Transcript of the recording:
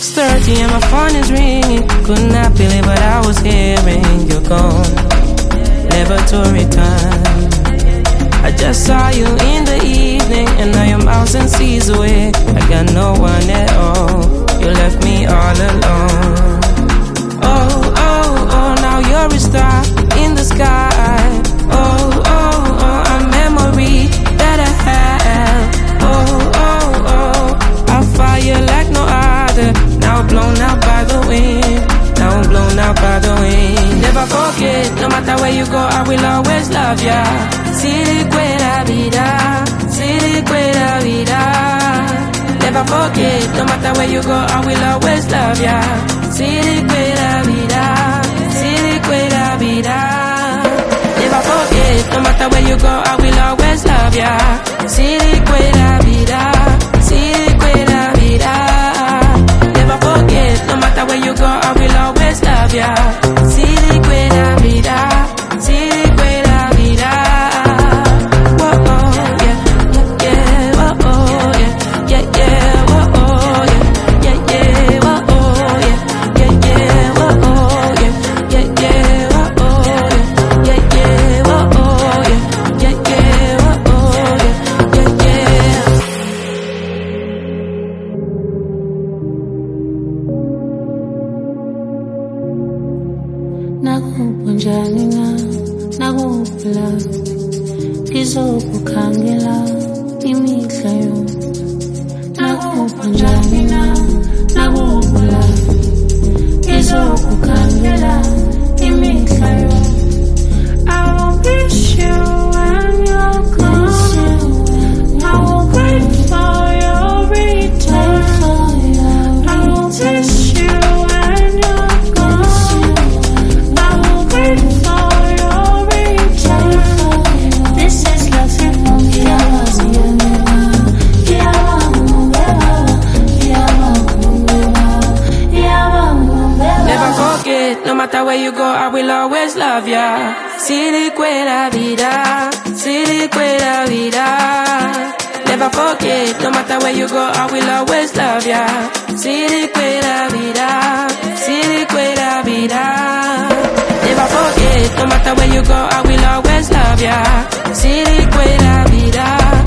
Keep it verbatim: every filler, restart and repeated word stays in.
six thirty and my phone is ringing. Could not believe what I was hearing. You're gone, never to return. I just saw you in the evening, and now you're miles and seas away. I got no one at all. You left me all alone. Oh, oh, oh, now you're a star in the sky. Oh, oh, oh, a memory that I have. Oh, oh, oh, I'll fire like no other. Now blown out by the wind. Now I'm blown out by the wind. Never forget, no matter where you go, I will always love ya. Siliquera vida, siliquera vida. Never forget, no matter where you go, I will always love ya. Siliquera vida, siliquera vida. Never forget, no matter where you go, I will always love ya. Siliquera vida, siliquera vida. Never forget, no matter where you go, I will always love ya. Siliquera vida, siliquera vida. Whoa, oh, yeah, yeah, yeah, whoa, oh, yeah, yeah, yeah, whoa, oh, yeah, yeah, yeah, whoa, oh, yeah, yeah, yeah, whoa, oh, yeah, yeah, yeah, whoa, oh, yeah, yeah, yeah, whoa, oh, yeah, yeah, yeah, whoa, oh, yeah, yeah, yeah. Nakupunjani na nakupula ngizokukhangela imihla yonke. Nakupunjani na nakupula ngizokukhangela imihla yonke. I will miss you when you're gone. I will wait for your return. I will miss you when you're gone. I will wait for your return. This is love in Never forget, no matter where you go, I will always love ya. Siliquera vida, siliquera vida. Never forget, no matter where you go, I will always love ya. Siliquera vida, siliquera vida. Never forget, no matter where you go, I will always love ya. Siliquera vida.